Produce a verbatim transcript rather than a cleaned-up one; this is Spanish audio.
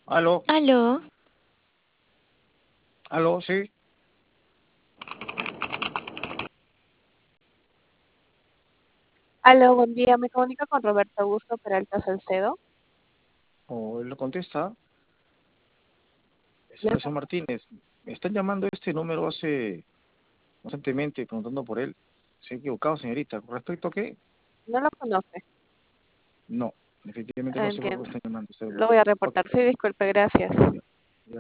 Aló, Aló, aló, sí. Aló, buen día. Me comunico con Roberto Augusto Peralta Salcedo. O él lo contesta. Es Ya Sebastián Martínez. Me están llamando a este número hace constantemente preguntando por él. Se ha equivocado, señorita. ¿Con respecto a qué? no lo conoce. No, definitivamente no sé por qué me Entiendo. están llamando a este Lo número. voy a Ok, reportar. Sí, disculpe, gracias. ya.